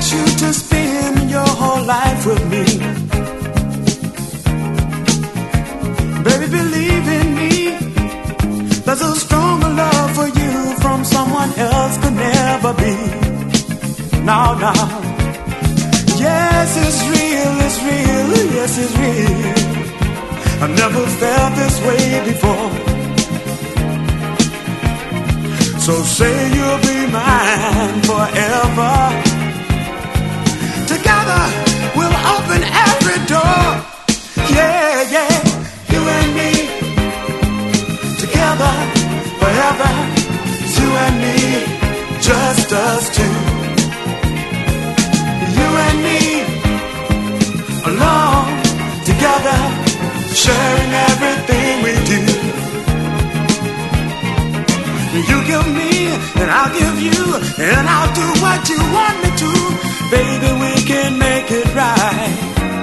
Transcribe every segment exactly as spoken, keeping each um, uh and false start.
you to spend your whole life with me. Baby, believe in me. There's a stronger love for you from someone else could never be. Now, now. Yes, it's real, it's real, yes, it's real. I never felt this way before. So say you'll be mine forever. Together we'll open every door. Yeah, yeah, you and me. Together forever. It's you and me, just us two. You and me, alone, together, sharing everything we do. You give me, and I'll give you, and I'll do what you want me to. Baby, we can make it right.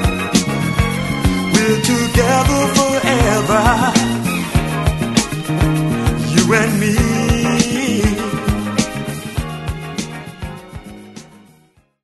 We're together forever. You and me.